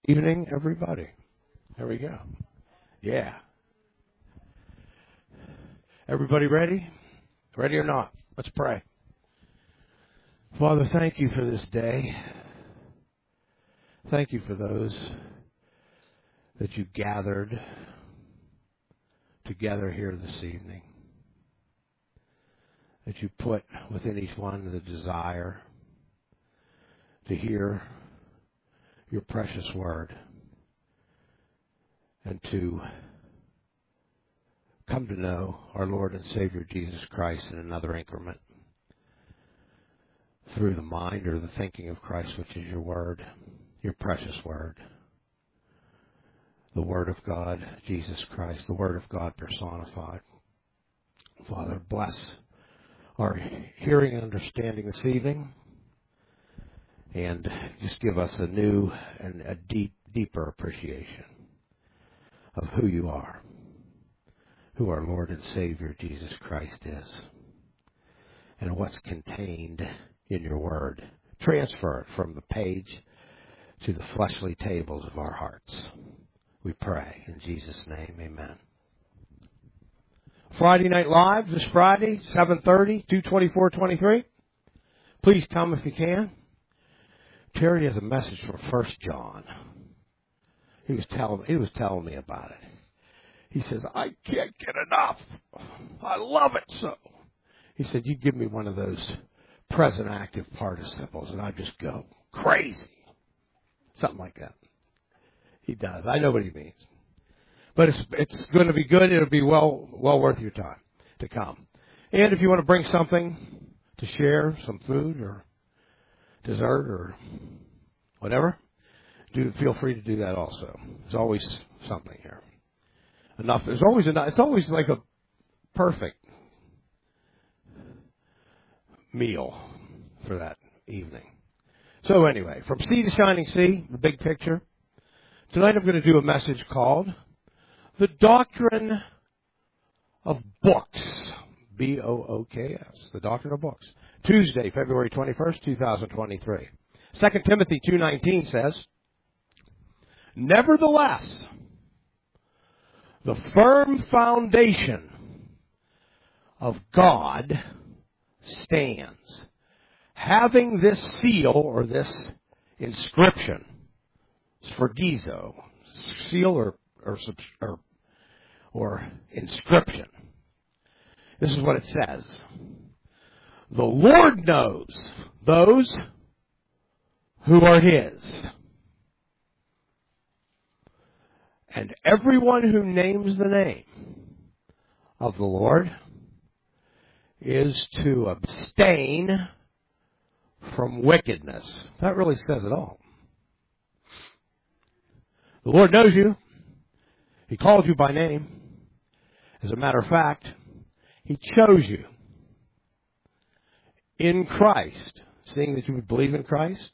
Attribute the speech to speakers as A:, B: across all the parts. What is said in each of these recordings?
A: Evening, everybody. There we go. Yeah. Everybody ready? Ready or not? Let's pray. Father, thank you for this day. Thank you for those that you gathered together here this evening. That you put within each one the desire to hear your precious word and to come to know our Lord and Savior Jesus Christ in another increment through the mind or the thinking of Christ, which is your word, your precious word, the Word of God, Jesus Christ, the Word of God personified. Father, bless our hearing and understanding this evening, and just give us a new and a deeper appreciation of who you are, who our Lord and Savior Jesus Christ is, and what's contained in your word. Transfer it from the page to the fleshly tables of our hearts. We pray in Jesus' name, amen. Friday Night Live this Friday, 7:30, 2/24/23. Please come if you can. Terry has a message from 1 John. He was telling me about it. He says, I can't get enough. I love it so. He said, you give me one of those present active participles and I just go crazy. Something like that. He does. I know what he means. But it's going to be good. It'll be well worth your time to come. And if you want to bring something to share, some food or dessert or whatever, feel free to do that also. There's always something here. Enough. There's always enough. It's always like a perfect meal for that evening. So anyway, from sea to shining sea, the big picture. Tonight I'm going to do a message called The Doctrine of Books. B-O-O-K-S. The Doctrine of Books. Tuesday, February 21st, 2023. 2 Timothy 2:19 says, nevertheless, the firm foundation of God stands, having this seal or this inscription, sphragizo, seal or inscription. This is what it says. The Lord knows those who are His. And everyone who names the name of the Lord is to abstain from wickedness. That really says it all. The Lord knows you. He called you by name. As a matter of fact, He chose you in Christ, seeing that you would believe in Christ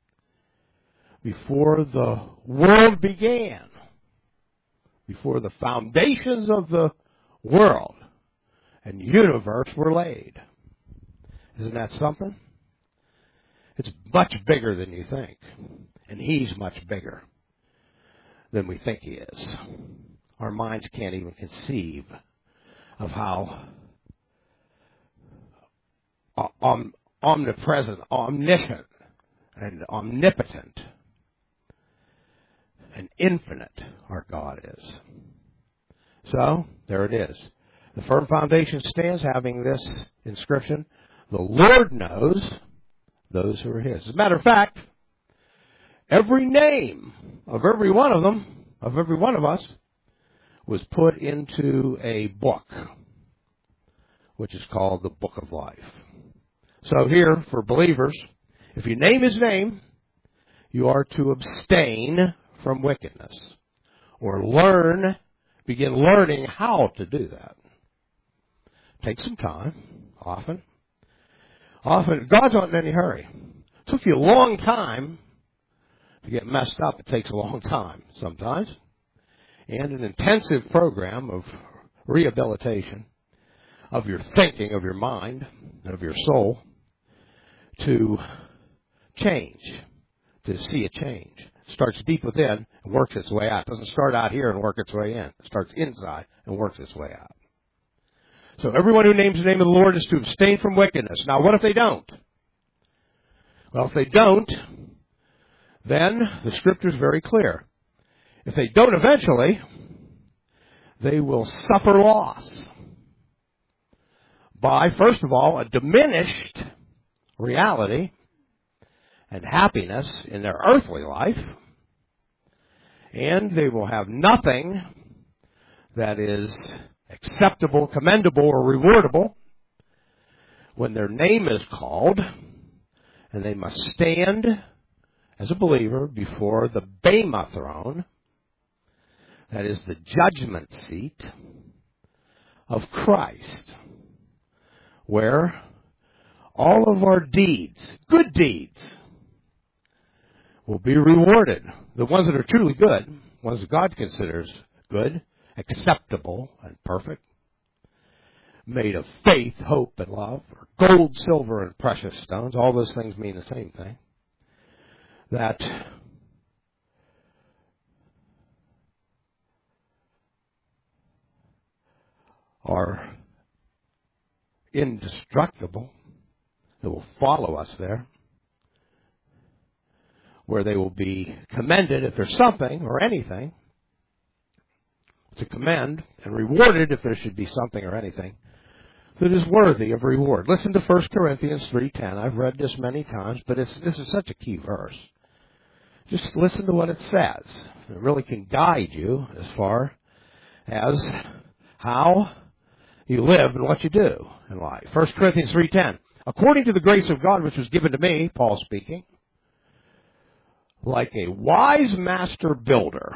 A: before the world began, before the foundations of the world and universe were laid. Isn't that something? It's much bigger than you think. And He's much bigger than we think He is. Our minds can't even conceive of how omnipresent, omniscient, and omnipotent and infinite our God is. So, there it is. The firm foundation stands having this inscription, the Lord knows those who are His. As a matter of fact, every name of every one of them, of every one of us, was put into a book, which is called the Book of Life. So here, for believers, if you name His name, you are to abstain from wickedness, or begin learning how to do that. Take some time, often. God's not in any hurry. It took you a long time to get messed up. It takes a long time sometimes. And an intensive program of rehabilitation of your thinking, of your mind, and of your soul to change, to see a change. starts deep within and works its way out. It doesn't start out here and work its way in. It starts inside and works its way out. So everyone who names the name of the Lord is to abstain from wickedness. Now, what if they don't? Well, if they don't, then the Scripture is very clear. If they don't eventually, they will suffer loss by, first of all, a diminished reality and happiness in their earthly life, and they will have nothing that is acceptable, commendable, or rewardable when their name is called, and they must stand as a believer before the Bema throne, that is the judgment seat of Christ, where all of our deeds, good deeds, will be rewarded. The ones that are truly good, ones that God considers good, acceptable, and perfect, made of faith, hope, and love, or gold, silver, and precious stones. All those things mean the same thing. That are indestructible, that will follow us there, where they will be commended if there's something or anything to commend, and rewarded if there should be something or anything that is worthy of reward. Listen to 1 Corinthians 3:10. I've read this many times, but this is such a key verse. Just listen to what it says. It really can guide you as far as how you live and what you do in life. 1 Corinthians 3:10. According to the grace of God which was given to me, Paul speaking, like a wise master builder,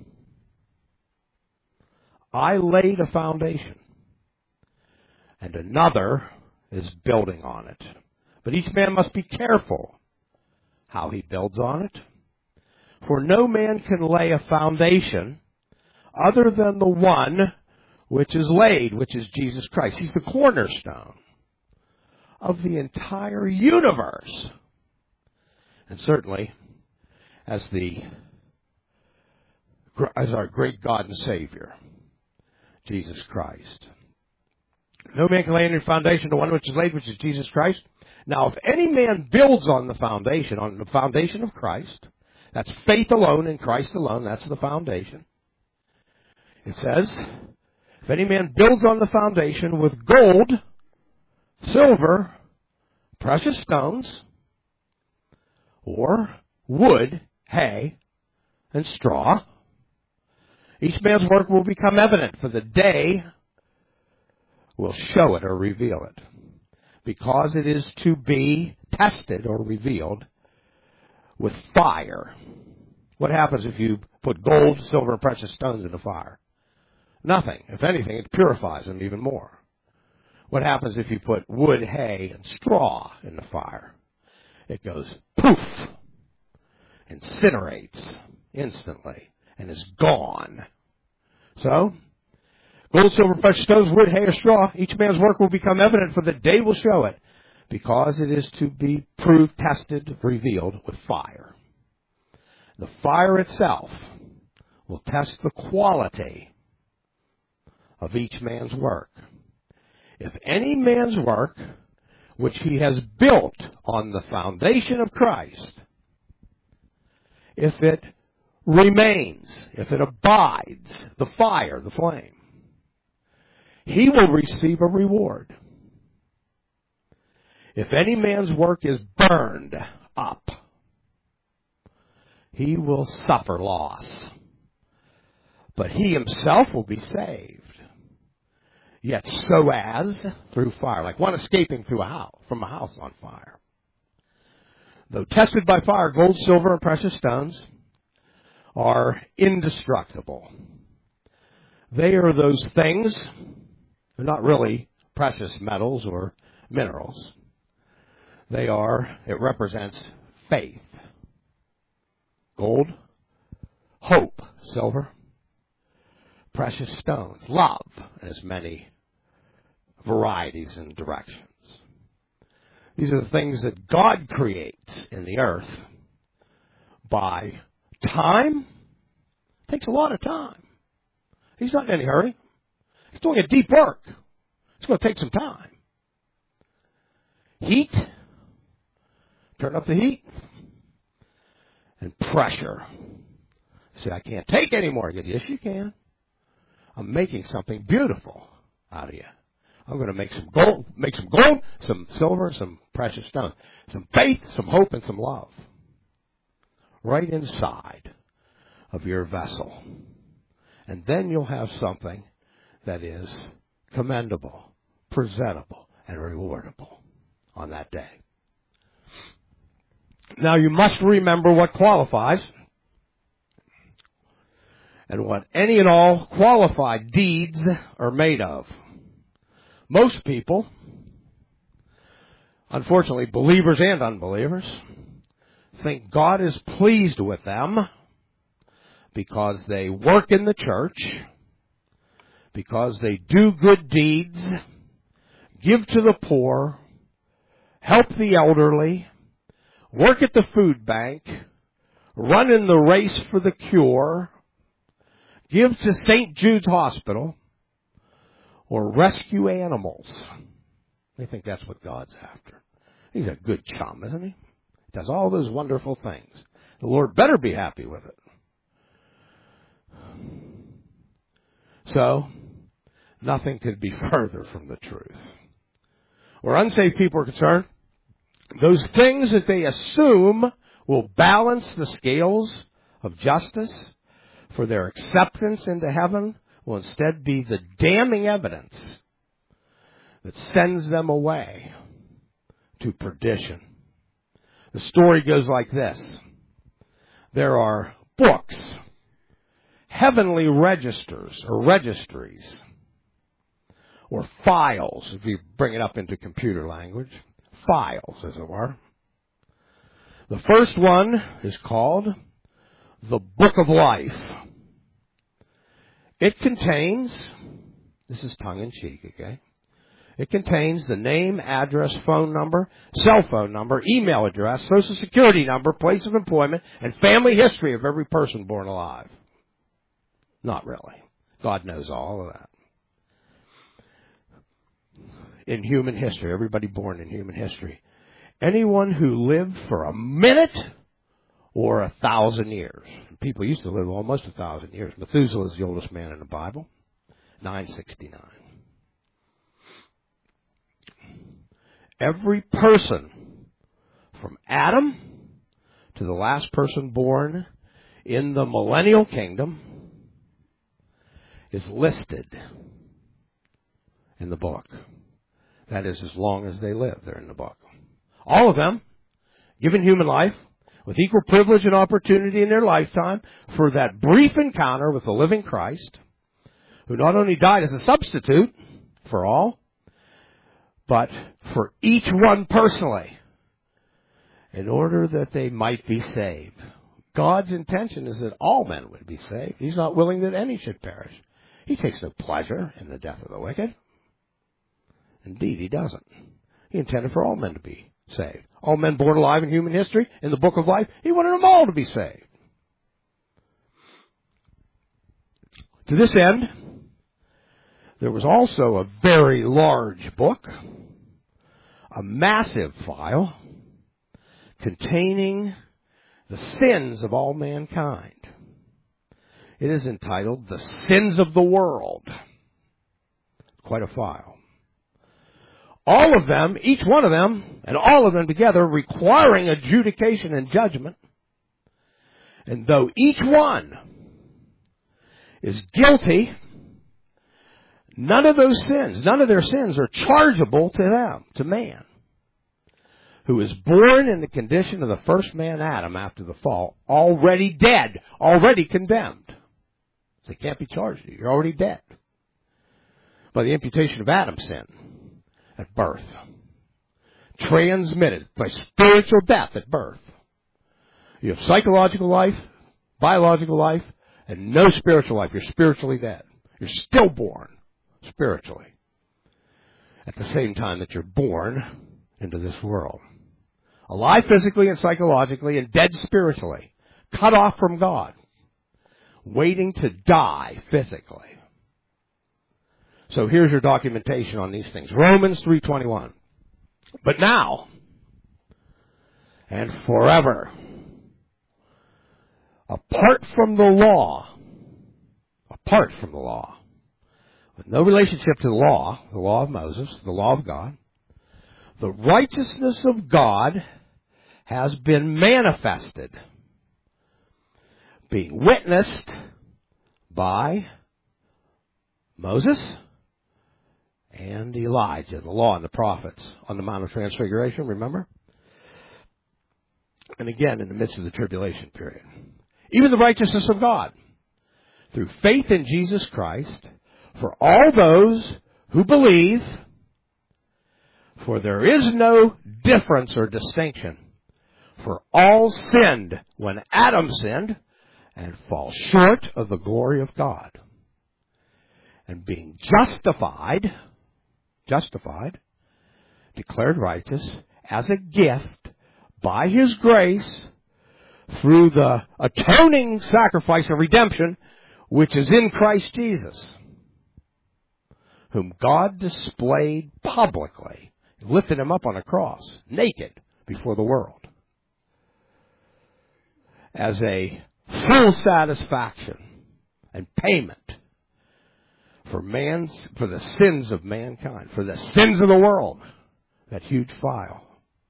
A: I laid a foundation, and another is building on it. But each man must be careful how he builds on it. For no man can lay a foundation other than the one which is laid, which is Jesus Christ. He's the cornerstone of the entire universe. And certainly, as our great God and Savior, Jesus Christ. No man can lay any foundation to one which is laid, which is Jesus Christ. Now, if any man builds on the foundation of Christ, that's faith alone in Christ alone, that's the foundation. It says, if any man builds on the foundation with gold, silver, precious stones, or wood, hay, and straw, each man's work will become evident, for the day will show it or reveal it, because it is to be tested or revealed with fire. What happens if you put gold, silver, and precious stones in the fire? Nothing. If anything, it purifies them even more. What happens if you put wood, hay, and straw in the fire? It goes poof, incinerates instantly, and is gone. So, gold, silver, precious stones, wood, hay, or straw, each man's work will become evident, for the day will show it, because it is to be proved, tested, revealed with fire. The fire itself will test the quality of each man's work. If any man's work, which he has built on the foundation of Christ, if it remains, if it abides, the fire, the flame, he will receive a reward. If any man's work is burned up, he will suffer loss, but he himself will be saved, yet so as through fire, like one escaping from a house on fire. Though tested by fire, gold, silver, and precious stones are indestructible. They are those things, they're not really precious metals or minerals. It represents faith. Gold, hope, silver, precious stones, love, in as many varieties and directions. These are the things that God creates in the earth by time. It takes a lot of time. He's not in any hurry. He's doing a deep work. It's going to take some time. Heat. Turn up the heat. And pressure. Say, I can't take any more. He goes, yes, you can. I'm making something beautiful out of you. I'm going to make some gold, some silver, some precious stone, some faith, some hope, and some love. Right inside of your vessel. And then you'll have something that is commendable, presentable, and rewardable on that day. Now you must remember what qualifies and what any and all qualified deeds are made of. Most people, unfortunately believers and unbelievers, think God is pleased with them because they work in the church, because they do good deeds, give to the poor, help the elderly, work at the food bank, run in the race for the cure, give to St. Jude's Hospital, or rescue animals. They think that's what God's after. He's a good chum, isn't he? He does all those wonderful things. The Lord better be happy with it. So, nothing could be further from the truth. Where unsaved people are concerned, those things that they assume will balance the scales of justice for their acceptance into heaven will instead be the damning evidence that sends them away to perdition. The story goes like this. There are books, heavenly registers or registries, or files, if you bring it up into computer language, files as it were. The first one is called the Book of Life. It contains, this is tongue-in-cheek, okay? It contains the name, address, phone number, cell phone number, email address, social security number, place of employment, and family history of every person born alive. Not really. God knows all of that. In human history, everybody born in human history. Anyone who lived for a minute or 1,000 years. People used to live almost 1,000 years. Methuselah is the oldest man in the Bible, 969. Every person from Adam to the last person born in the millennial kingdom is listed in the book. That is, as long as they live, they're in the book. All of them, given human life, with equal privilege and opportunity in their lifetime for that brief encounter with the living Christ, who not only died as a substitute for all, but for each one personally, in order that they might be saved. God's intention is that all men would be saved. He's not willing that any should perish. He takes no pleasure in the death of the wicked. Indeed, he doesn't. He intended for all men to be saved. All men born alive in human history, in the book of life, he wanted them all to be saved. To this end, there was also a very large book, a massive file, containing the sins of all mankind. It is entitled The Sins of the World. Quite a file. All of them, each one of them, and all of them together, requiring adjudication and judgment. And though each one is guilty, none of those sins, none of their sins are chargeable to them, to man, who is born in the condition of the first man, Adam, after the fall, already dead, already condemned. So they can't be charged. You're already dead by the imputation of Adam's sin at birth, transmitted by spiritual death at birth. You have psychological life, biological life, and no spiritual life. You're spiritually dead. You're still born spiritually at the same time that you're born into this world. Alive physically and psychologically and dead spiritually. cut off from God, waiting to die physically. So here's your documentation on these things. Romans 3:21. But now and forever, apart from the law, with no relationship to the law of Moses, the law of God, the righteousness of God has been manifested, being witnessed by Moses and Elijah, the law and the prophets on the Mount of Transfiguration, remember? And again, in the midst of the tribulation period. Even the righteousness of God, through faith in Jesus Christ, for all those who believe, for there is no difference or distinction. For all sinned when Adam sinned and fall short of the glory of God. And being justified, declared righteous as a gift by His grace through the atoning sacrifice of redemption, which is in Christ Jesus, whom God displayed publicly, lifted Him up on a cross, naked before the world, as a full satisfaction and payment for the sins of mankind, for the sins of the world, that huge file.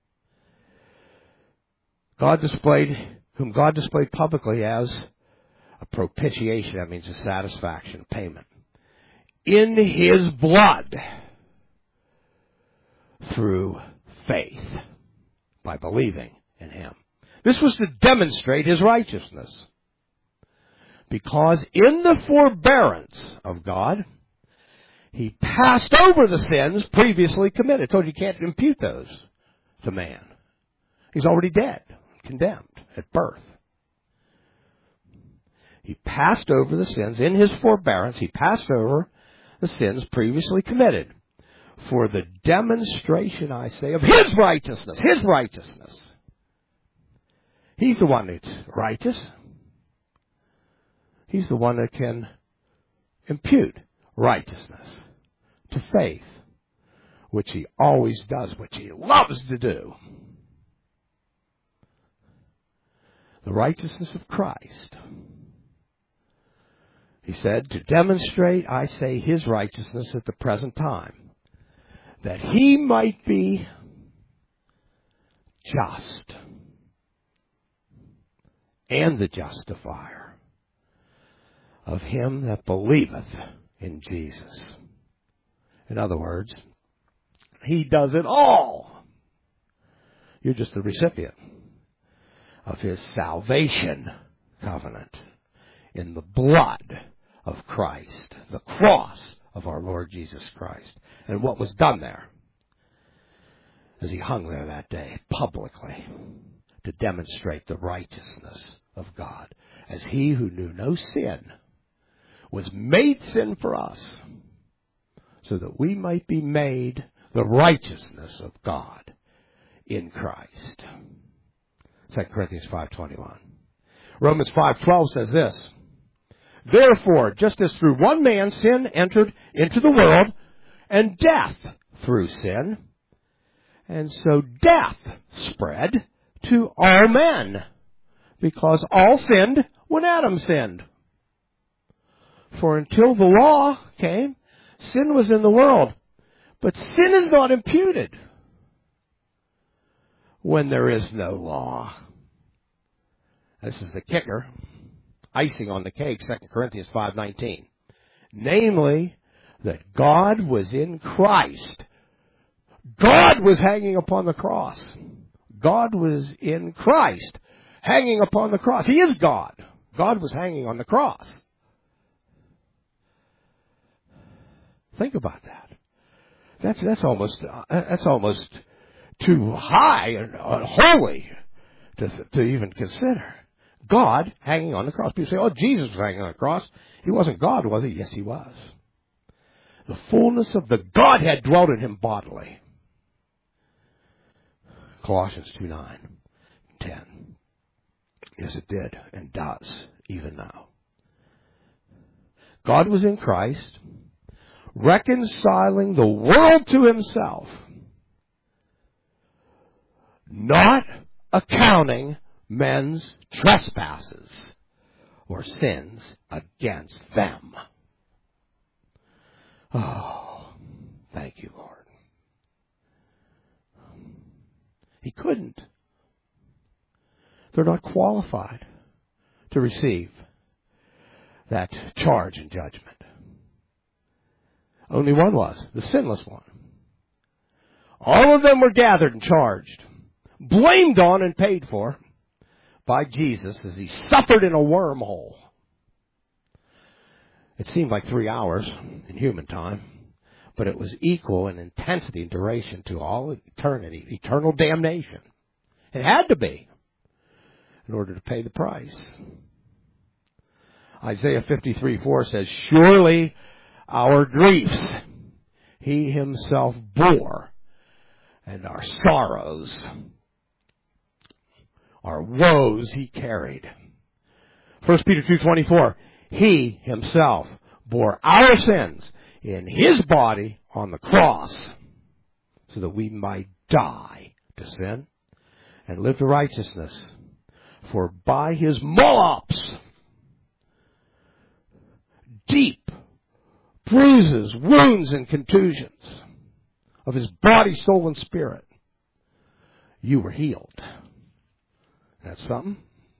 A: Whom God displayed publicly as a propitiation, that means a satisfaction, a payment, in His blood through faith, by believing in Him. This was to demonstrate His righteousness. Because in the forbearance of God, He passed over the sins previously committed. I told you can't impute those to man. He's already dead, condemned at birth. He passed over the sins. In His forbearance, He passed over the sins previously committed for the demonstration, I say, of His righteousness. His righteousness. He's the one that's righteous. He's the one that can impute righteousness to faith, which He always does, which He loves to do. The righteousness of Christ. He said, to demonstrate, I say, His righteousness at the present time, that He might be just and the justifier of him that believeth in Jesus. In other words, He does it all. You're just the recipient of His salvation covenant in the blood of Christ, the cross of our Lord Jesus Christ, and what was done there as He hung there that day publicly to demonstrate the righteousness of God, as He who knew no sin was made sin for us, so that we might be made the righteousness of God in Christ. 2 Corinthians 5:21. Romans 5:12 says this, therefore, just as through one man sin entered into the world, and death through sin, and so death spread to all men, because all sinned when Adam sinned. For until the law came, sin was in the world, but sin is not imputed when there is no law. This is the kicker, icing on the cake, 2 Corinthians 5:19. Namely, that God was in Christ. God was hanging upon the cross. God was in Christ, hanging upon the cross. He is God. God was hanging on the cross. Think about that. That's almost too high and holy to even consider. God hanging on the cross. People say, oh, Jesus was hanging on the cross. He wasn't God, was He? Yes, He was. The fullness of the Godhead dwelt in Him bodily. Colossians 2:9, 10. Yes, it did and does even now. God was in Christ, reconciling the world to himself, not accounting men's trespasses or sins against them. Oh, thank you, Lord. He couldn't. They're not qualified to receive that charge and judgment. Only one was, the sinless one. All of them were gathered and charged, blamed on and paid for by Jesus as he suffered in a wormhole. It seemed like 3 hours in human time, but it was equal in intensity and duration to all eternity, eternal damnation. It had to be in order to pay the price. Isaiah 53:4 says, surely our griefs he himself bore, and our sorrows, our woes he carried. 1 Peter 2:24, he himself bore our sins in his body on the cross so that we might die to sin and live to righteousness. For by his molops, deep bruises, wounds, and contusions of his body, soul, and spirit, you were healed. That's something.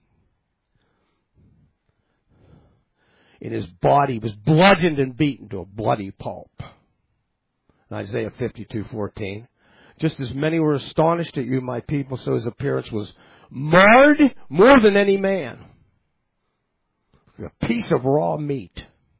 A: In his body, he was bludgeoned and beaten to a bloody pulp. In Isaiah 52:14, just as many were astonished at you, my people, so his appearance was marred more than any man. A piece of raw meat.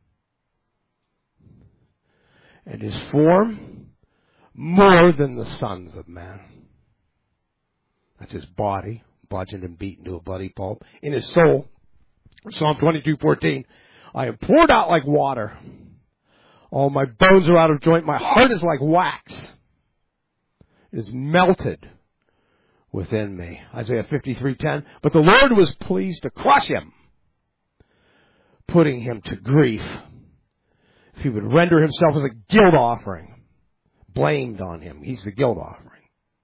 A: And his form more than the sons of man. That's his body, bludgeoned and beaten to a bloody pulp. In his soul, Psalm 22:14, I am poured out like water. All my bones are out of joint. My heart is like wax. It is melted within me. Isaiah 53:10. But the Lord was pleased to crush him, putting him to grief. If he would render himself as a guilt offering, blamed on him. He's the guilt offering.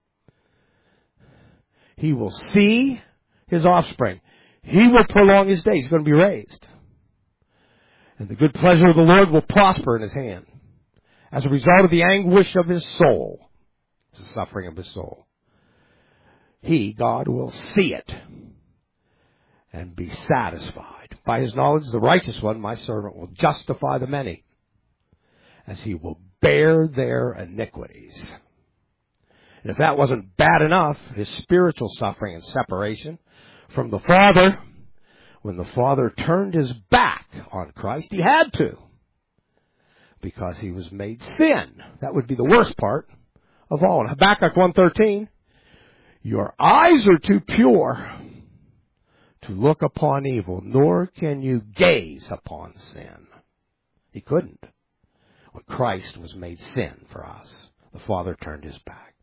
A: He will see his offspring. He will prolong his days. He's going to be raised. And the good pleasure of the Lord will prosper in his hand. As a result of the anguish of his soul, the suffering of his soul, he, God, will see it and be satisfied. By his knowledge, the righteous one, my servant, will justify the many, as he will bear their iniquities. And if that wasn't bad enough, his spiritual suffering and separation from the Father, when the Father turned his back on Christ, he had to, because he was made sin. That would be the worst part of all. In Habakkuk 1:13, your eyes are too pure to look upon evil, nor can you gaze upon sin. He couldn't. When Christ was made sin for us, the Father turned his back.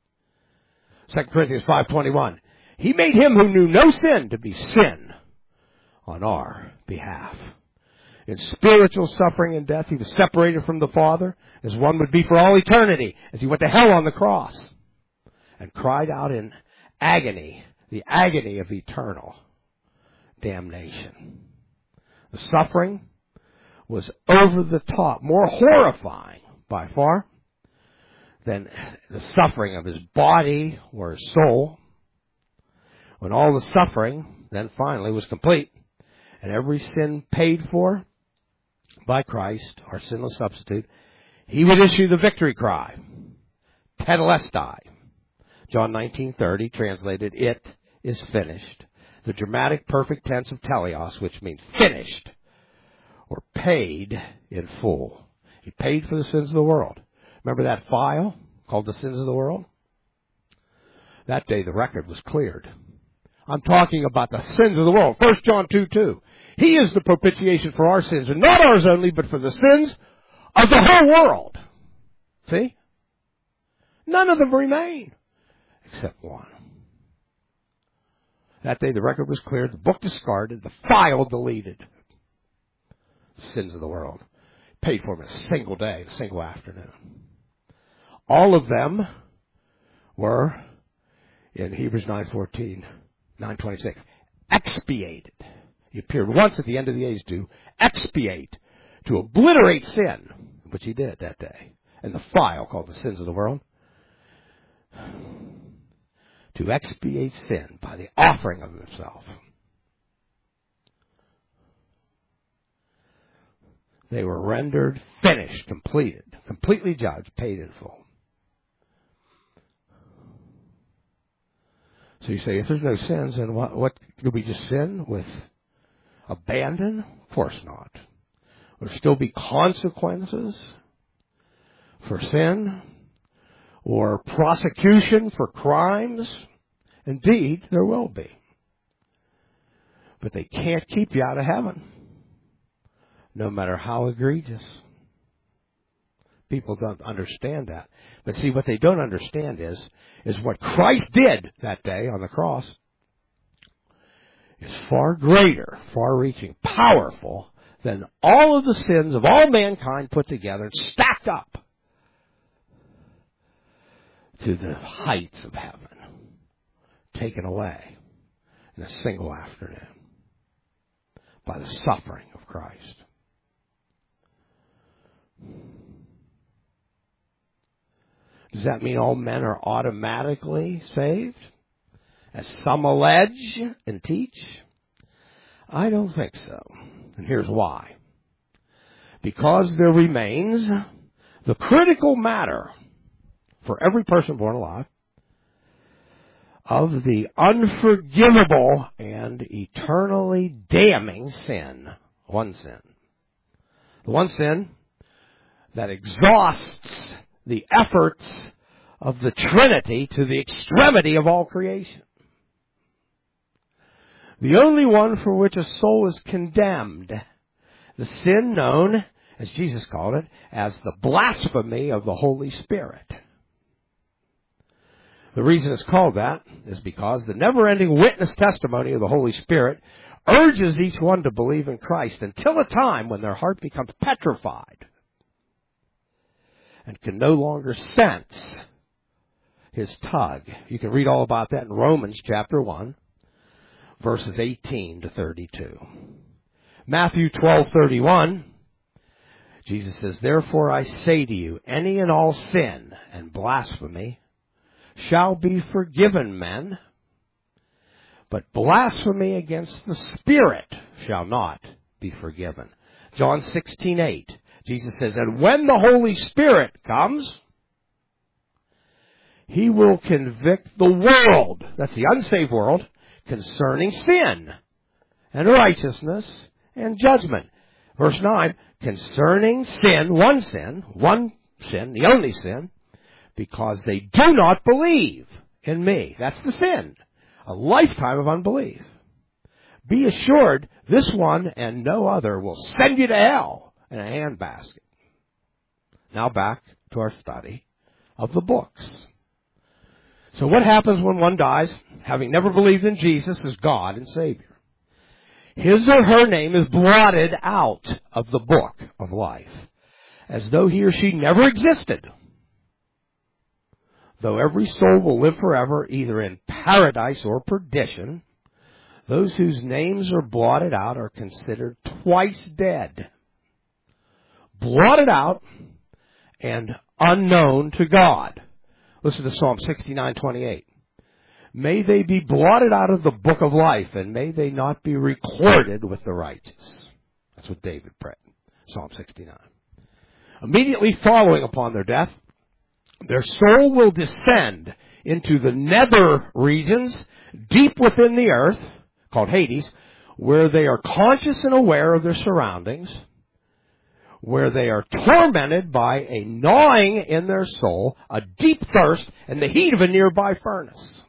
A: 2 Corinthians 5:21, he made him who knew no sin to be sin on our behalf. In spiritual suffering and death, he was separated from the Father, as one would be for all eternity, as he went to hell on the cross and cried out in agony, the agony of eternal damnation. The suffering was over the top, more horrifying by far than the suffering of his body or his soul. When all the suffering then finally was complete, and every sin paid for by Christ, our sinless substitute, he would issue the victory cry, Tetelestai. John 19:30 translated, it is finished. The dramatic perfect tense of teleos, which means finished or paid in full. He paid for the sins of the world. Remember that file called the sins of the world? That day the record was cleared. I'm talking about the sins of the world. 1 John 2:2. He is the propitiation for our sins, and not ours only, but for the sins of the whole world. See? None of them remain, except one. That day the record was cleared, the book discarded, the file deleted. The sins of the world. Paid for them in a single day, a single afternoon. All of them were, in Hebrews 9:26, expiated. He appeared once at the end of the age to expiate, to obliterate sin, which he did that day. And the file called the sins of the world, to expiate sin by the offering of himself. They were rendered finished, completed, completely judged, paid in full. So you say, if there's no sins, then what do we just sin with abandon? Of course not. Will there still be consequences for sin or prosecution for crimes? Indeed, there will be. But they can't keep you out of heaven, no matter how egregious. People don't understand that. But see, what they don't understand is what Christ did that day on the cross is far greater, far-reaching, powerful than all of the sins of all mankind put together and stacked up to the heights of heaven, taken away in a single afternoon by the suffering of Christ. Does that mean all men are automatically saved, as some allege and teach? I don't think so. And here's why. Because there remains the critical matter for every person born alive of the unforgivable and eternally damning sin. One sin. The one sin that exhausts the efforts of the Trinity to the extremity of all creation. The only one for which a soul is condemned. The sin known, as Jesus called it, as the blasphemy of the Holy Spirit. The reason it's called that is because the never-ending witness testimony of the Holy Spirit urges each one to believe in Christ until a time when their heart becomes petrified and can no longer sense his tug. You can read all about that in Romans chapter 1, verses 18 to 32. Matthew 12:31, Jesus says, "Therefore I say to you, any and all sin and blasphemy shall be forgiven men, but blasphemy against the Spirit shall not be forgiven." John 16:8, Jesus says, "And when the Holy Spirit comes, He will convict the world," that's the unsaved world, "concerning sin and righteousness and judgment." Verse 9, concerning sin, the only sin, because they do not believe in me. That's the sin. A lifetime of unbelief. Be assured, this one and no other will send you to hell in a handbasket. Now back to our study of the books. So what happens when one dies, having never believed in Jesus as God and Savior? His or her name is blotted out of the book of life, as though he or she never existed. Though every soul will live forever, either in paradise or perdition, those whose names are blotted out are considered twice dead. Blotted out and unknown to God. Listen to Psalm 69:28. May they be blotted out of the book of life, and may they not be recorded with the righteous. That's what David prayed. Psalm 69. Immediately following upon their death, their soul will descend into the nether regions, deep within the earth, called Hades, where they are conscious and aware of their surroundings, where they are tormented by a gnawing in their soul, a deep thirst, and the heat of a nearby furnace,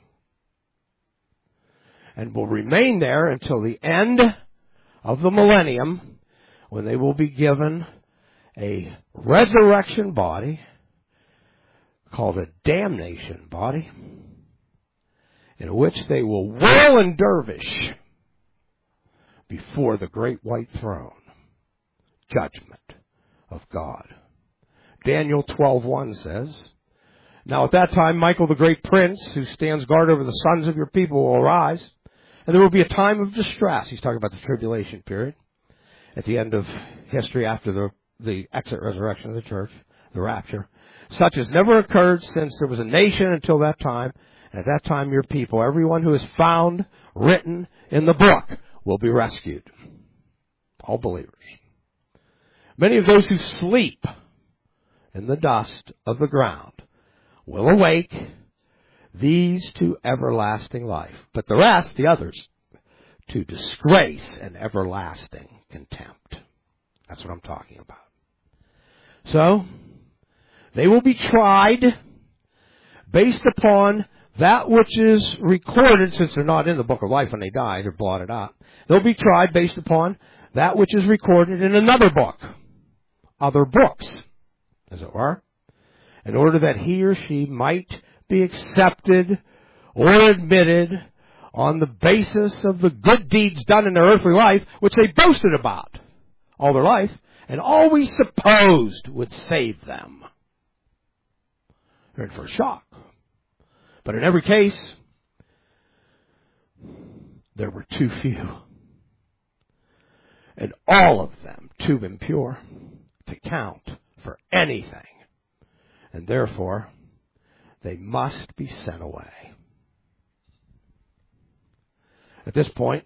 A: and will remain there until the end of the millennium, when they will be given a resurrection body called a damnation body, in which they will wail and dervish before the great white throne. Judgment of God. Daniel 12:1 says, Now at that time Michael the great prince, who stands guard over the sons of your people, will arise, and there will be a time of distress. He's talking about the tribulation period. At the end of history, after the exit resurrection of the church, the rapture, such as never occurred since there was a nation until that time. And at that time your people, everyone who is found written in the book, will be rescued. All believers. Many of those who sleep in the dust of the ground will awake, these to everlasting life. But the rest, the others, to disgrace and everlasting contempt. That's what I'm talking about. So, they will be tried based upon that which is recorded, since they're not in the book of life when they die, they're blotted out. They'll be tried based upon that which is recorded in another book, other books, as it were, in order that he or she might be accepted or admitted on the basis of the good deeds done in their earthly life, which they boasted about all their life, and always supposed would save them. They're in for a shock. But in every case, there were too few. And all of them too impure to count for anything. And therefore, they must be sent away. At this point,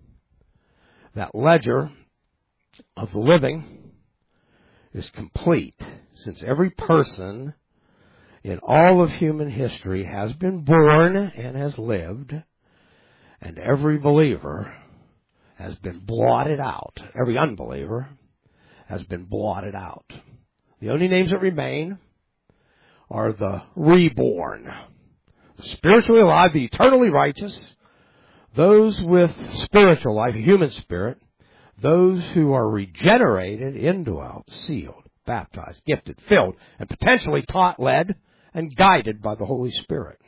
A: that ledger of the living is complete, since every person in all of human history has been born and has lived, and every believer has been blotted out. Every unbeliever has been blotted out. The only names that remain are the reborn, the spiritually alive, the eternally righteous, those with spiritual life, a human spirit, those who are regenerated, indwelt, sealed, baptized, gifted, filled, and potentially taught, led, and guided by the Holy Spirit.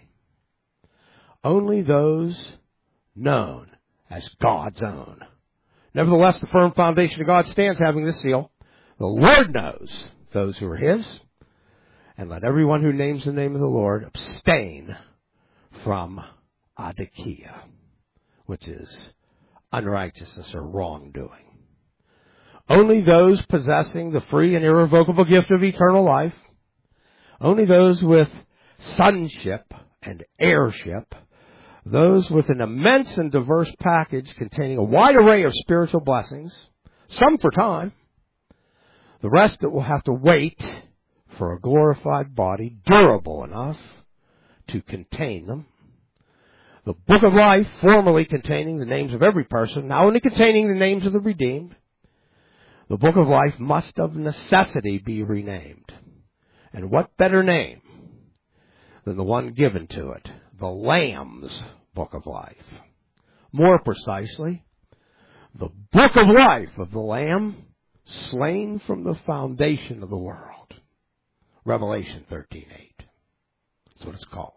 A: Only those known as God's own. Nevertheless, the firm foundation of God stands, having this seal: the Lord knows those who are His, and let everyone who names the name of the Lord abstain from adikia, which is unrighteousness or wrongdoing. Only those possessing the free and irrevocable gift of eternal life, only those with sonship and heirship, those with an immense and diverse package containing a wide array of spiritual blessings, some for time, the rest that will have to wait for a glorified body durable enough to contain them. The book of life, formerly containing the names of every person, now only containing the names of the redeemed, the book of life must of necessity be renamed. And what better name than the one given to it, the Lamb's book of life? More precisely, the book of life of the Lamb slain from the foundation of the world. Revelation 13:8. That's what it's called.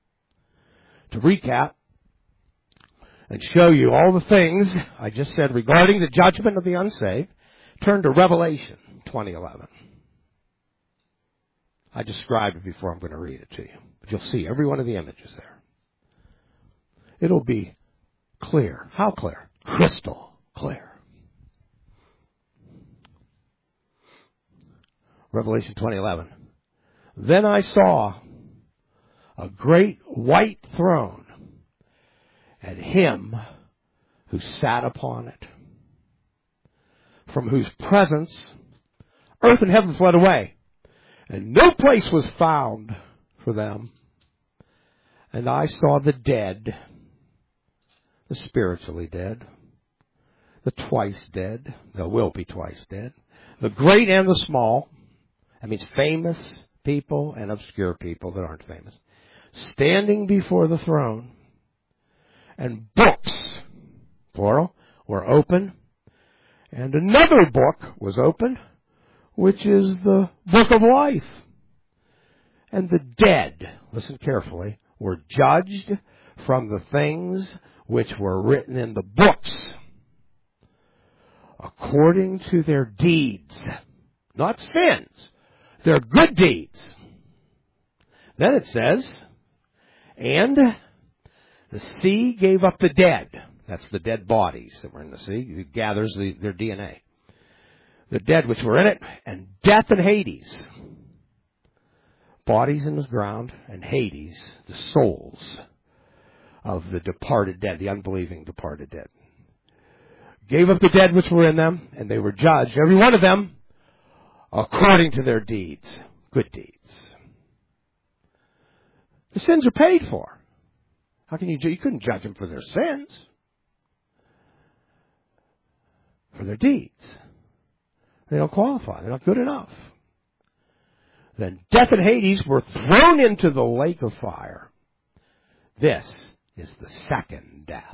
A: To recap and show you all the things I just said regarding the judgment of the unsaved, turn to Revelation 20:11. I described it before. I'm going to read it to you. But you'll see every one of the images there. It'll be clear. How clear? Crystal clear. Revelation 20:11. Then I saw a great white throne and him who sat upon it, from whose presence earth and heaven fled away, and no place was found for them. And I saw the dead, the spiritually dead, the twice dead, there will be twice dead, the great and the small. That means famous people and obscure people that aren't famous, standing before the throne. And books, plural, were open. And another book was opened, which is the book of life. And the dead, listen carefully, were judged from the things which were written in the books, according to their deeds. Not sins. Their good deeds. Then it says, and the sea gave up the dead. That's the dead bodies that were in the sea. It gathers their DNA. The dead which were in it, and death and Hades. Bodies in the ground, and Hades, the souls of the departed dead, the unbelieving departed dead. Gave up the dead which were in them, and they were judged, every one of them, according to their deeds, good deeds. The sins are paid for. How can you couldn't judge them for their sins. For their deeds. They don't qualify. They're not good enough. Then death and Hades were thrown into the lake of fire. This is the second death.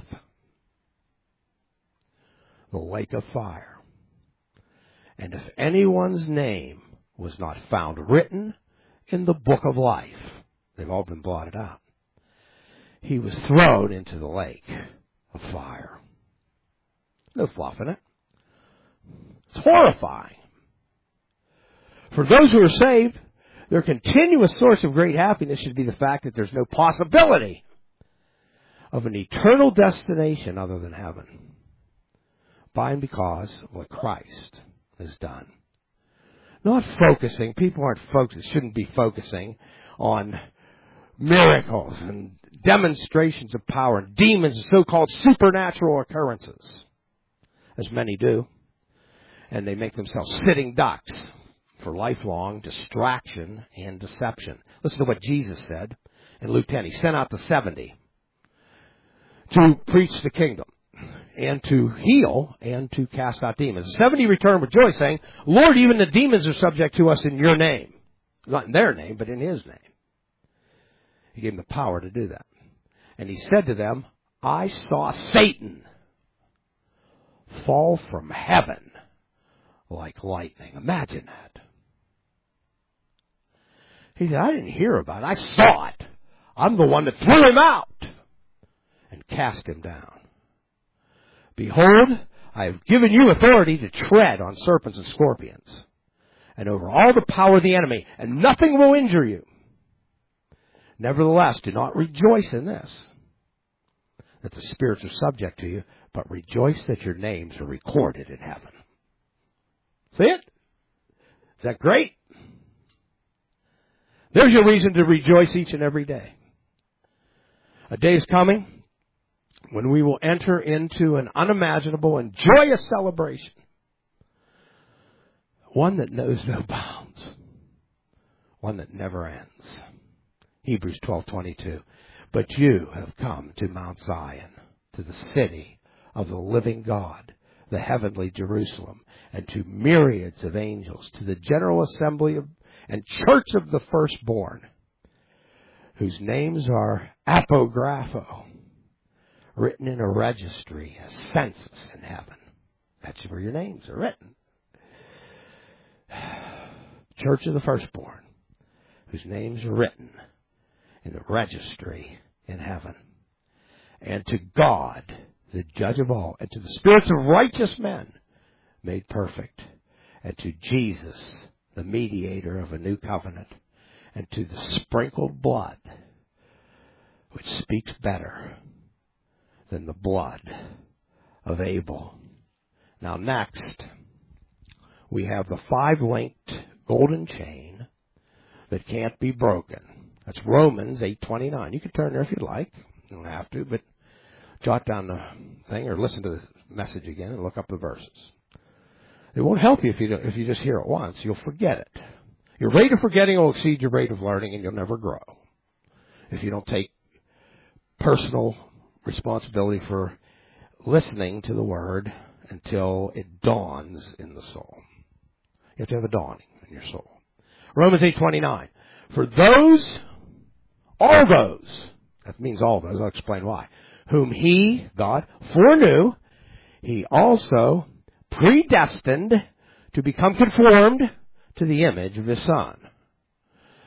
A: The lake of fire. And if anyone's name was not found written in the book of life, they've all been blotted out, he was thrown into the lake of fire. No fluff in it. It's horrifying. For those who are saved, their continuous source of great happiness should be the fact that there's no possibility of an eternal destination other than heaven, by and because of what Christ has done. Not focusing, people shouldn't be focusing on miracles and demonstrations of power and demons and so-called supernatural occurrences, as many do. And they make themselves sitting ducks for lifelong distraction and deception. Listen to what Jesus said in Luke 10. He sent out the 70 to preach the kingdom and to heal and to cast out demons. The 70 returned with joy, saying, Lord, even the demons are subject to us in your name. Not in their name, but in his name. He gave them the power to do that. And he said to them, I saw Satan fall from heaven like lightning. Imagine that. He said, I didn't hear about it. I saw it. I'm the one that threw him out and cast him down. Behold, I have given you authority to tread on serpents and scorpions and over all the power of the enemy, and nothing will injure you. Nevertheless, do not rejoice in this, that the spirits are subject to you, but rejoice that your names are recorded in heaven. See it? Is that great? There's your reason to rejoice each and every day. A day is coming when we will enter into an unimaginable and joyous celebration. One that knows no bounds. One that never ends. Hebrews 12:22. But you have come to Mount Zion, to the city of the living God, the heavenly Jerusalem, and to myriads of angels, to the general assembly and church of the firstborn, whose names are apographo, written in a registry, a census in heaven. That's where your names are written. Church of the firstborn, whose names are written in the registry in heaven. And to God, the judge of all, and to the spirits of righteous men made perfect, and to Jesus, the mediator of a new covenant, and to the sprinkled blood, which speaks better than the blood of Abel. Now next, we have the 5-linked golden chain that can't be broken. That's Romans 8:29. You can turn there if you'd like. You don't have to, but jot down the thing or listen to the message again and look up the verses. It won't help you if you just hear it once. You'll forget it. Your rate of forgetting will exceed your rate of learning, and you'll never grow if you don't take personal responsibility for listening to the Word until it dawns in the soul. You have to have a dawning in your soul. Romans 8:29. For those, all those, that means all those, I'll explain why, whom he, God, foreknew, he also predestined to become conformed to the image of his Son,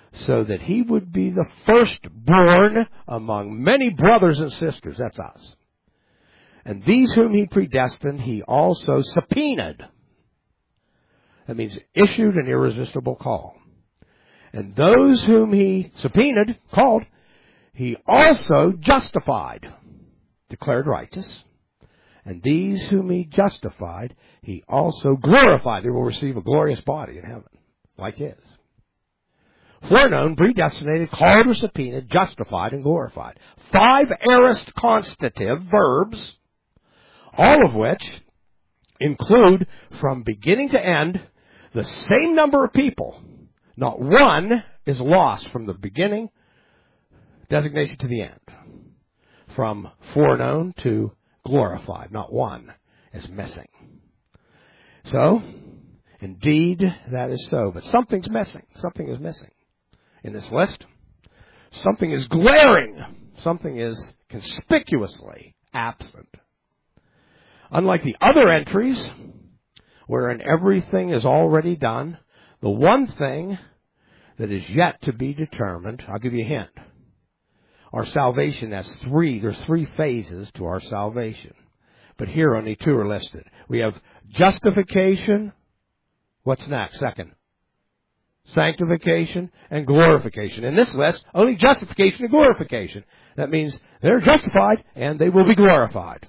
A: so that he would be the firstborn among many brothers and sisters. That's us. And these whom he predestined, he also subpoenaed. That means issued an irresistible call. And those whom he subpoenaed, called, he also justified, declared righteous. And these whom he justified, he also glorified. They will receive a glorious body in heaven, like his. Foreknown, predestinated, called or subpoenaed, justified, and glorified. 5 aorist constative verbs, all of which include, from beginning to end, the same number of people. Not one is lost from the beginning designation to the end. From foreknown to glorified, not one is missing. So, indeed, that is so. But something's missing. Something is missing in this list. Something is glaring. Something is conspicuously absent. Unlike the other entries, wherein everything is already done, the one thing that is yet to be determined, I'll give you a hint. Our salvation has there's 3 phases to our salvation. But here only 2 are listed. We have justification. What's next? Second. Sanctification and glorification. In this list, only justification and glorification. That means they're justified and they will be glorified.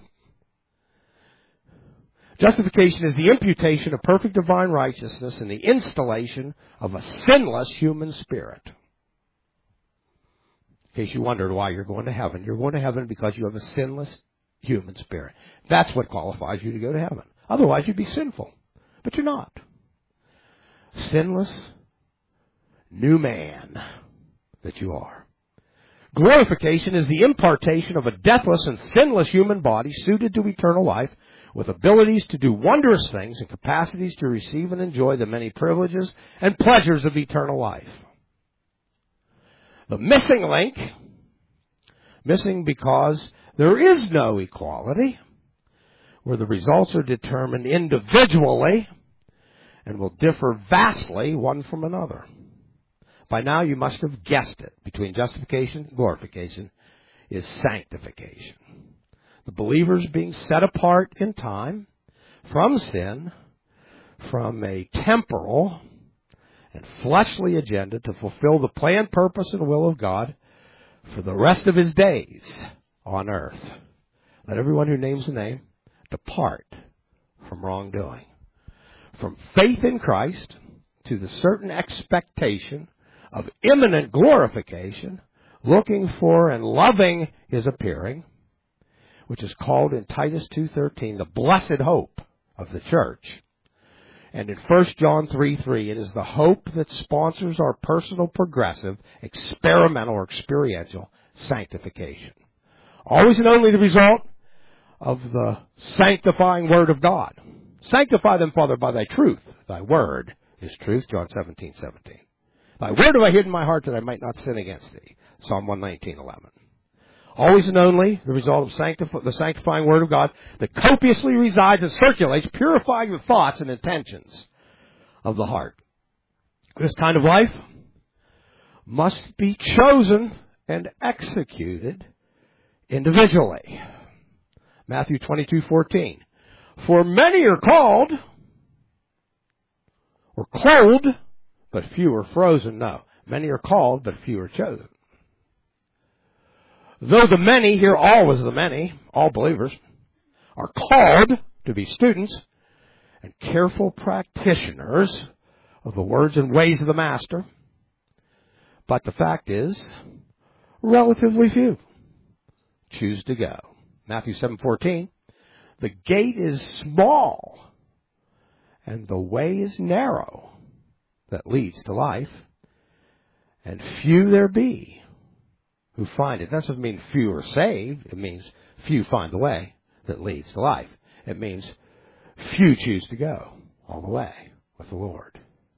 A: Justification is the imputation of perfect divine righteousness and the installation of a sinless human spirit. In case you wondered why you're going to heaven because you have a sinless human spirit. That's what qualifies you to go to heaven. Otherwise, you'd be sinful. But you're not. Sinless, new man that you are. Glorification is the impartation of a deathless and sinless human body suited to eternal life, with abilities to do wondrous things and capacities to receive and enjoy the many privileges and pleasures of eternal life. The missing link, missing because there is no equality, where the results are determined individually and will differ vastly one from another. By now you must have guessed it. Between justification and glorification is sanctification. The believers being set apart in time from sin, from a temporal and fleshly agenda to fulfill the plan, purpose, and will of God for the rest of his days on earth. Let everyone who names the name depart from wrongdoing. From faith in Christ to the certain expectation of imminent glorification, looking for and loving his appearing, which is called in Titus 2:13 the blessed hope of the church. And in 1 John 3:3, it is the hope that sponsors our personal, progressive, experimental, or experiential sanctification. Always and only the result of the sanctifying Word of God. Sanctify them, Father, by thy truth. Thy word is truth, John 17:17. Thy word have I hid in my heart that I might not sin against thee, Psalm 119:11. Always and only the result of the sanctifying Word of God that copiously resides and circulates, purifying the thoughts and intentions of the heart. This kind of life must be chosen and executed individually. Matthew 22:14. For many are called, or cold, but few are frozen. No, many are called, but few are chosen. Though the many, here all is the many, all believers, are called to be students and careful practitioners of the words and ways of the Master, but the fact is, relatively few choose to go. Matthew 7:14, the gate is small and the way is narrow that leads to life, and few there be who find it. That doesn't mean few are saved. It means few find the way that leads to life. It means few choose to go all the way with the Lord.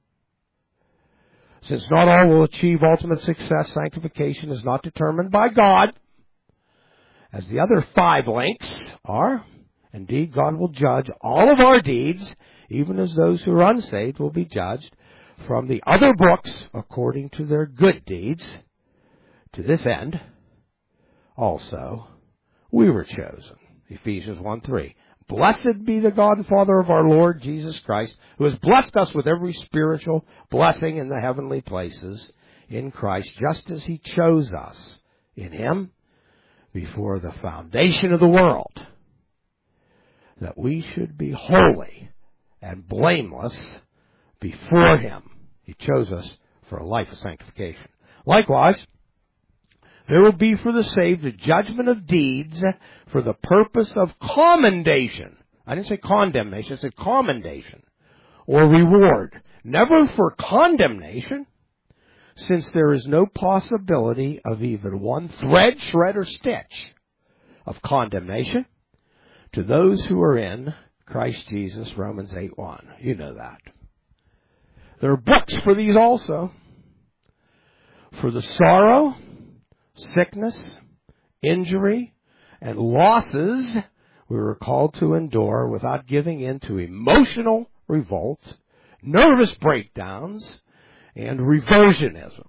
A: Since not all will achieve ultimate success, sanctification is not determined by God, as the other 5 links are. Indeed, God will judge all of our deeds, even as those who are unsaved will be judged. from the other books according to their good deeds, to this end also we were chosen. Ephesians 1:3. Blessed be the God and Father of our Lord Jesus Christ, who has blessed us with every spiritual blessing in the heavenly places in Christ, just as He chose us in Him before the foundation of the world, that we should be holy and blameless before Him. He chose us for a life of sanctification. Likewise, there will be for the saved a judgment of deeds for the purpose of commendation. I didn't say condemnation, I said commendation, or reward. Never for condemnation, since there is no possibility of even one thread, shred, or stitch of condemnation to those who are in Christ Jesus, Romans 8:1. You know that. There are books for these also. For the sorrow, sickness, injury, and losses we were called to endure without giving in to emotional revolt, nervous breakdowns, and reversionism,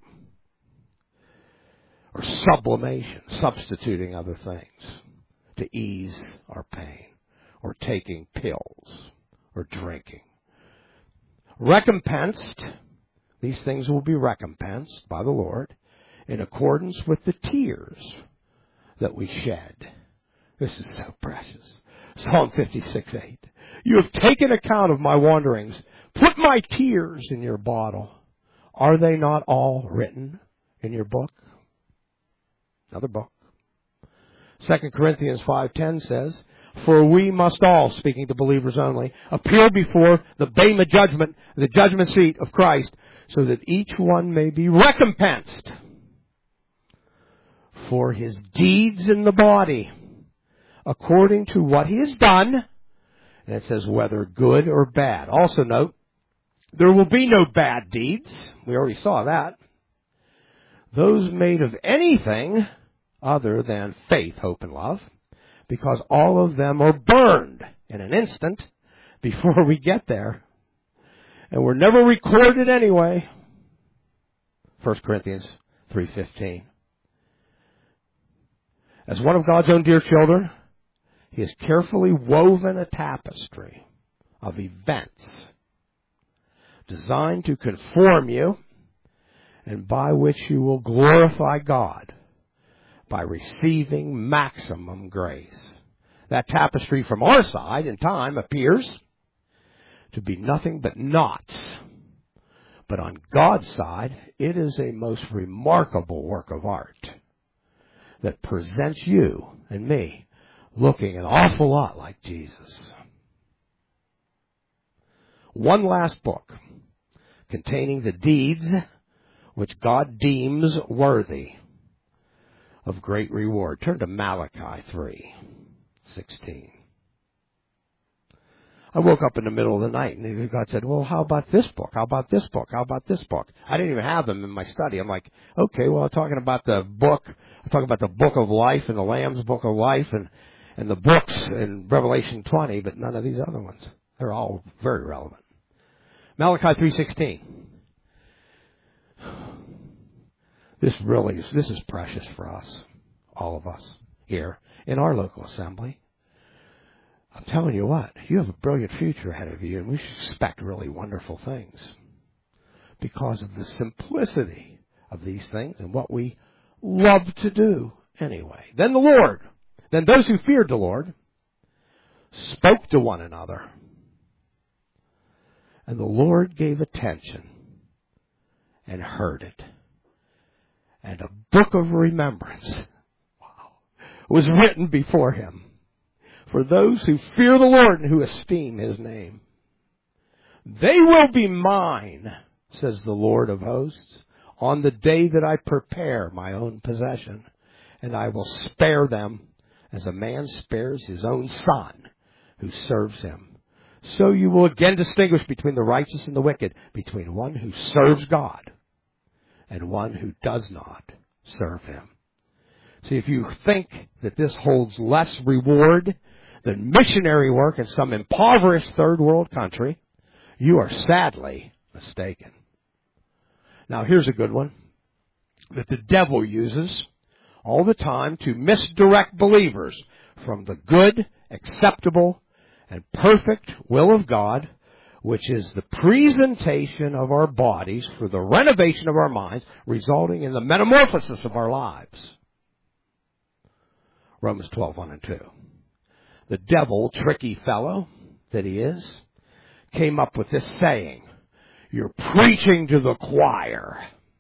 A: or sublimation, substituting other things to ease our pain, or taking pills, or drinking. Recompensed, these things will be recompensed by the Lord in accordance with the tears that we shed. This is so precious. Psalm 56:8. You have taken account of my wanderings. Put my tears in your bottle. Are they not all written in your book? Another book. 2 Corinthians 5:10 says, for we must all, speaking to believers only, appear before the Bema judgment, the judgment seat of Christ, so that each one may be recompensed for his deeds in the body, according to what he has done. And it says whether good or bad. Also note, there will be no bad deeds. We already saw that. Those made of anything other than faith, hope, and love, because all of them are burned in an instant before we get there. And we're never recorded anyway. 1 Corinthians 3:15. As one of God's own dear children, He has carefully woven a tapestry of events designed to conform you and by which you will glorify God by receiving maximum grace. That tapestry from our side in time appears to be nothing but knots. But on God's side, it is a most remarkable work of art that presents you and me looking an awful lot like Jesus. One last book containing the deeds which God deems worthy of great reward. Turn to Malachi 3:16. I woke up in the middle of the night and God said, well, how about this book? How about this book? How about this book? I didn't even have them in my study. I'm like, okay, well, I'm talking about the book. I'm talking about the book of life and the Lamb's book of life and the books in Revelation 20, but none of these other ones. They're all very relevant. Malachi 3:16. This is precious for us, all of us here in our local assembly. I'm telling you what, you have a brilliant future ahead of you, and we should expect really wonderful things because of the simplicity of these things and what we love to do anyway. Then those who feared the Lord spoke to one another, and the Lord gave attention and heard it. And a book of remembrance was written before Him for those who fear the Lord and who esteem His name. They will be mine, says the Lord of hosts, on the day that I prepare my own possession, and I will spare them as a man spares his own son who serves him. So you will again distinguish between the righteous and the wicked, between one who serves God and one who does not serve Him. See, if you think that this holds less reward than missionary work in some impoverished third world country, you are sadly mistaken. Now here's a good one that the devil uses all the time to misdirect believers from the good, acceptable, and perfect will of God, which is the presentation of our bodies for the renovation of our minds, resulting in the metamorphosis of our lives. Romans 12:1 and 2. The devil, tricky fellow that he is, came up with this saying, "You're preaching to the choir."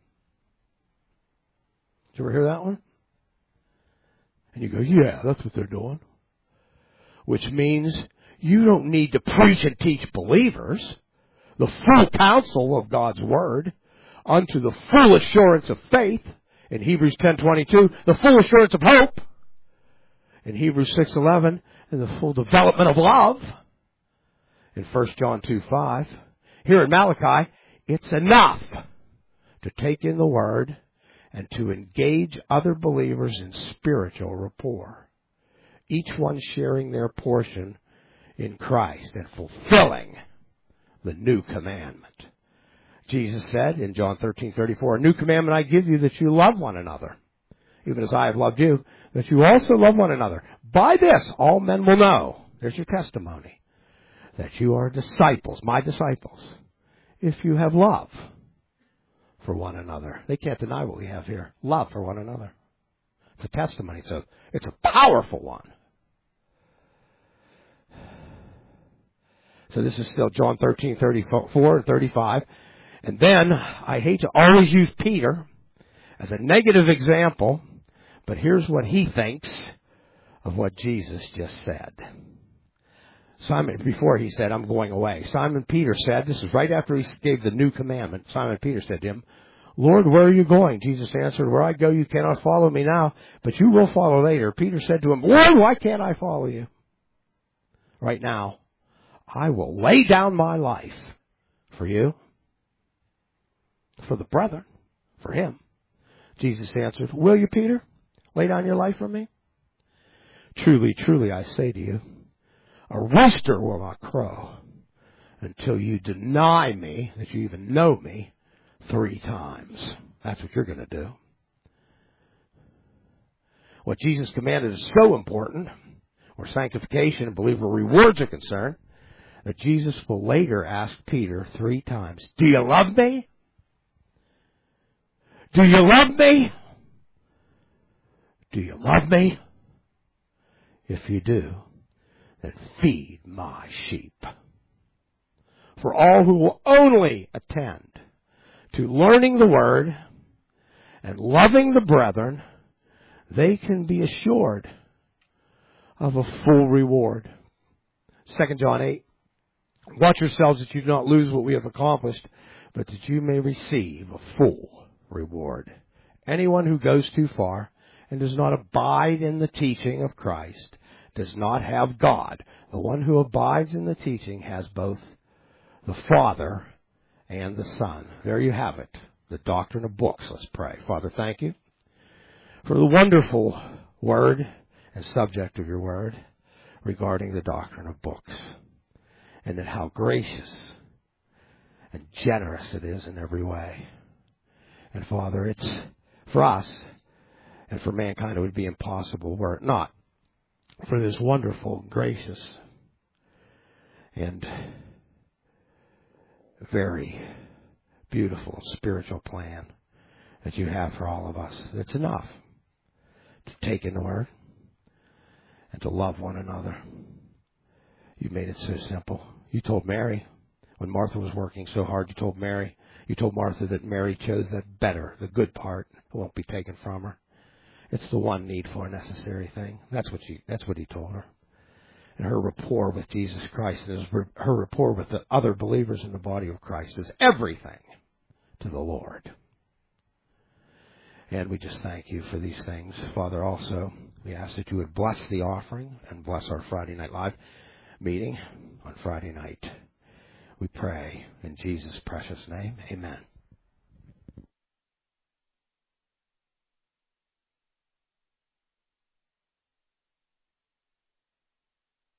A: Did you ever hear that one? And you go, yeah, that's what they're doing. Which means you don't need to preach and teach believers the full counsel of God's Word unto the full assurance of faith in Hebrews 10:22, the full assurance of hope in Hebrews 6:11, and the full development of love in 1 John 2:5. Here in Malachi, it's enough to take in the Word and to engage other believers in spiritual rapport, each one sharing their portion in Christ and fulfilling the new commandment. Jesus said in John 13:34, "A new commandment I give you, that you love one another, even as I have loved you, that you also love one another. By this all men will know," there's your testimony, "that you are disciples, my disciples, if you have love for one another." They can't deny what we have here. Love for one another. It's a testimony. It's a powerful one. So this is still John 13:34 and 35. And then, I hate to always use Peter as a negative example, but here's what he thinks of what Jesus just said. Simon, before he said, "I'm going away," Simon Peter said, this is right after he gave the new commandment, Simon Peter said to him, "Lord, where are you going?" Jesus answered, "Where I go, you cannot follow me now, but you will follow later." Peter said to him, "Lord, why can't I follow you? Right now, I will lay down my life for you." For the brethren, for him. Jesus answered, "Will you, Peter, lay down your life for me? Truly, truly, I say to you, a rooster will not crow until you deny me, that you even know me, 3 times. That's what you're going to do. What Jesus commanded is so important, where sanctification and believer rewards are concerned, that Jesus will later ask Peter 3 times, "Do you love me? Do you love me? Do you love me? If you do, then feed my sheep." For all who will only attend to learning the Word and loving the brethren, they can be assured of a full reward. 2 John 8, "Watch yourselves that you do not lose what we have accomplished, but that you may receive a full reward. Anyone who goes too far and does not abide in the teaching of Christ does not have God. The one who abides in the teaching has both the Father and the Son." There you have it, the doctrine of books. Let's pray. Father, thank you for the wonderful word and subject of your word regarding the doctrine of books, and that how gracious and generous it is in every way. And Father, it's for us and for mankind it would be impossible were it not for this wonderful, gracious, and very beautiful spiritual plan that you have for all of us. It's enough to take in the Word and to love one another. You made it so simple. You told Mary, when Martha was working so hard, you told Martha that Mary chose that better, the good part. It won't be taken from her. It's the one needful or necessary thing. That's what he told her. And her rapport with Jesus Christ, and her rapport with the other believers in the body of Christ, is everything to the Lord. And we just thank you for these things. Father, also, we ask that you would bless the offering and bless our Friday Night Live meeting on Friday night. We pray in Jesus' precious name. Amen.